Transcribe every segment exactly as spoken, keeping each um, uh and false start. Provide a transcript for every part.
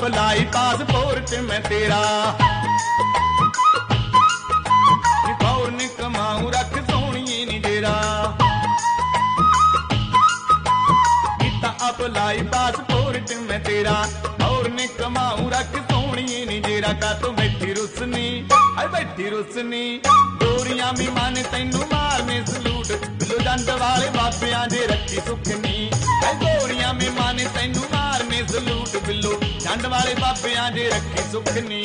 Apply passport ਮੈਂ ਤੇਰਾ ਗੌਰ ਨੇ ਕਮਾਉ ਰੱਖ ਸੋਹਣੀਏ ਨੀ ਡੇਰਾ ਕੀਤਾ ਅਪਲਾਈ ਪਾਸਪੋਰਟ ਮੈਂ ਤੇਰਾ ਗੌਰ ਨੇ ਕਮਾਉ ਰੱਖ ਸੋਹਣੀਏ ਨੀ ਡੇਰਾ ਕਾ ਤੂੰ ਬੈਠੀ ਰੁਸਨੀ ਹਾਏ ਬੈਠੀ ਰੁਸਨੀ ਗੋਰੀਆਂ ਵੀ ਮਨ ਤੈਨੂੰ ਮਾਰਨੇ ਸਲੂਟ ਬਿੱਲੋ ਜੰਡ ਵਾਲੇ ਬਾਬਿਆਂ ਦੇ ਰੱਖੀ ਸੁਖਨੀ ਹਾਏ ਗੋਰੀਆਂ ਵੀ ਮਨ ਤੈਨੂੰ ਮਾਰਨੇ ਸਲੂਟ ਬਿੱਲੋ ਜੰਡ ਵਾਲੇ ਬਾਬਿਆਂ ਦੇ ਰੱਖੀ ਸੁਖਨੀ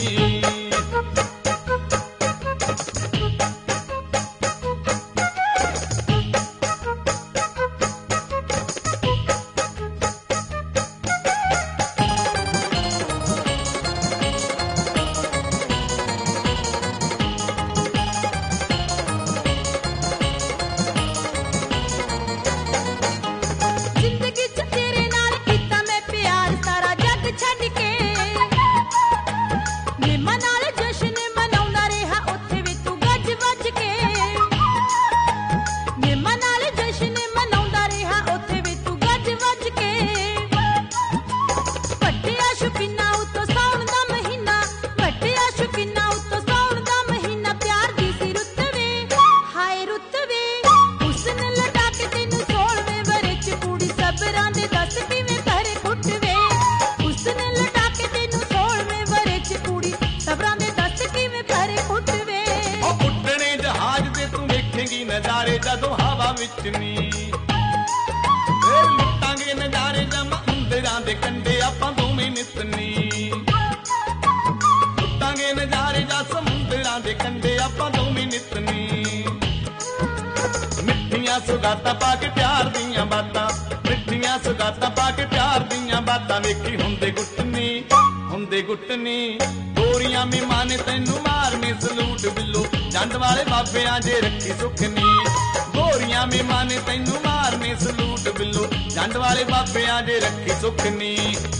ਨਜ਼ਾਰੇ ਜਦੋਂ ਹਵਾ ਵਿੱਚ ਨੀ ਫੇਰ ਲੁੱਟਾਂਗੇ ਨਜ਼ਾਰੇ ਜਮ ਅੰਦਰਾਂ ਦੇ ਕੰਢੇ ਆਪਾਂ ਦੋਵੇਂ ਨਿਤਨੀ ਲੁੱਟਾਂਗੇ ਨਜ਼ਾਰੇ ਜਾਂ ਸਮੁੰਦਰਾਂ ਦੇ ਕੰਢੇ ਆਪਾਂ ਦੋਵੇਂ ਨਿਤਨੀ ਮਿੱਠੀਆਂ ਸੁਗਾਤਾਂ ਪਾ ਕੇ ਪਿਆਰ ਦੀਆਂ ਬਾਤਾਂ ਮਿੱਠੀਆਂ ਸੁਗਾਤਾਂ ਪਾ ਕੇ ਪਿਆਰ ਦੀਆਂ ਬਾਤਾਂ ਵੇਖੀ ਹੁੰਦੇ ਗੁੱਟਨੀ ਹੁੰਦੇ ਗੁੱਟਨੀ ਗੋਰੀਆਂ ਵੀ ਮਾਨੇ ਤੈਨੂੰ ਮਾਰਨੇ ਸਲੂਟ ਬਿੱਲੋ ਜੰਡ ਵਾਲੇ ਬਾਬਿਆਂ ਦੇ ਰੱਖੀ ਸੁਖਨੀ ਗੋਰੀਆਂ ਵੀ ਮਾਨੇ ਤੈਨੂੰ ਮਾਰਨੇ ਸਲੂਟ ਬਿੱਲੋ ਜੰਡ ਵਾਲੇ ਬਾਬਿਆਂ ਦੇ ਰੱਖੀ ਸੁਖਨੀ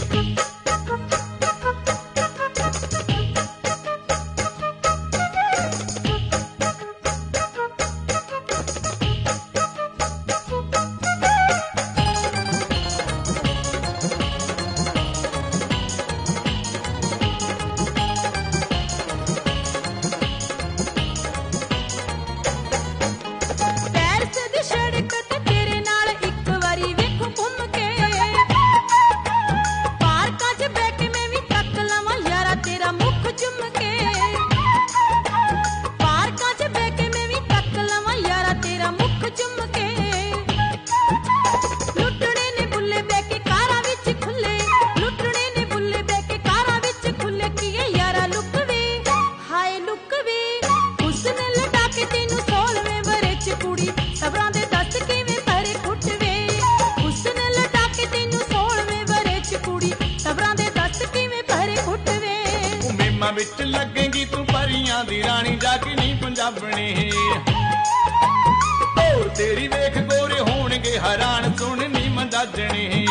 ਵਿੱਚ ਲੱਗੇਗੀ ਤੂੰ ਪਰੀਆਂ ਦੀ ਰਾਣੀ ਜਾ ਕੇ ਨਹੀਂ ਪੰਜਾਬਣੀ ਹੋਰ ਤੇਰੀ ਵੇਖ ਗੋਰੇ ਹੋਣਗੇ ਹੈਰਾਨ ਸੁਣ ਨੀ ਮੰਦਾਜਣੇ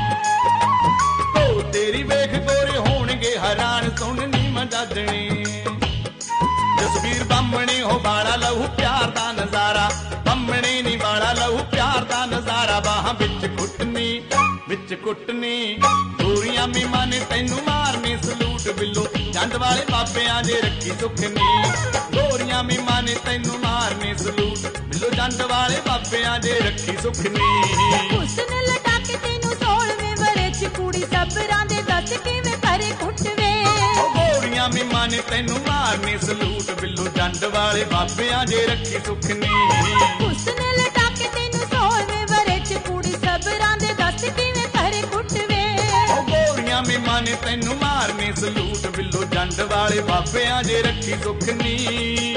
ਹੋਰ ਤੇਰੀ ਵੇਖ ਗੋਰੇ ਹੋਣਗੇ ਹੈਰਾਨ ਸੁਣ ਨੀ ਮੰਦਾਜਣੇ ਜਸਵੀਰ ਬਾਹਮਣੇ ਹੋ ਬਾਲਾ ਲਹੂ ਪਿਆਰ ਦਾ ਨਜ਼ਾਰਾ ਬਾਹਮਣੇ ਨੀ ਬਾਲਾ ਲਹੂ ਪਿਆਰ ਦਾ ਨਜ਼ਾਰਾ ਬਾਹਾਂ ਵਿੱਚ ਕੁੱਟਨੀ ਵਿੱਚ ਕੁੱਟਨੀ ਗੋਰੀਆਂ ਵੀ ਮਨ ਤੈਨੂੰ ਮਾਰਨੇ ਸਲੂਟ ਬਿੱਲੋ ਜੰਡ ਵਾਲੇ ਬਾਬਿਆਂ ਦੇ ਰੱਖੀ ਸੁਖਨੀ ਗੋਰੀਆਂ ਵੀ ਮਾਨੇ ਤੈਨੂੰ ਮਾਰਨੇ ਸਲੂਟ ਬਿੱਲੋ ਜੰਡ ਵਾਲੇ ਬਾਬਿਆਂ ਦੇ ਰੱਖੀ ਸੁਖਨੀ ਹੁਸਨ ਲਟਾ ਕੇ ਤੈਨੂੰ ਸੋਲਵੇਂ ਵਰੇ ਚ ਕੁੜੀ ਸਬਰਾਂ ਦੇ ਦੱਸ ਕਿਵੇਂ ਕਰੇ ਕੁੱਟਵੇ ਗੋਰੀਆਂ ਵੀ ਮਾਨੇ ਤੈਨੂੰ ਮਾਰਨੇ ਸਲੂਟ ਬਿੱਲੋ ਜੰਡ ਵਾਲੇ ਬਾਬਿਆਂ ਦੇ ਰੱਖੀ ਸੁਖਨੀ ਹੁਸਨ ਲਟਾ ਕੇ ਤੈਨੂੰ ਸੋਲਵੇਂ ਵਰੇ ਚ ਕੁੜੀ ਸਬਰਾਂ ਦੇ ਦੱਸ ਕਿਵੇਂ ਕਰੇ ਕੁੱਟਵੇ ਗੋਰੀਆਂ ਵੀ ਮਾਨੇ ਤੈਨੂੰ ਮਾਰਨੇ ਸਲੂਟ ਬਿੱਲੋ ਜੰਡ ਵਾਲੇ ਬਾਬਿਆਂ ਦੇ ਰੱਖੀ ਸੁਖਨੀ।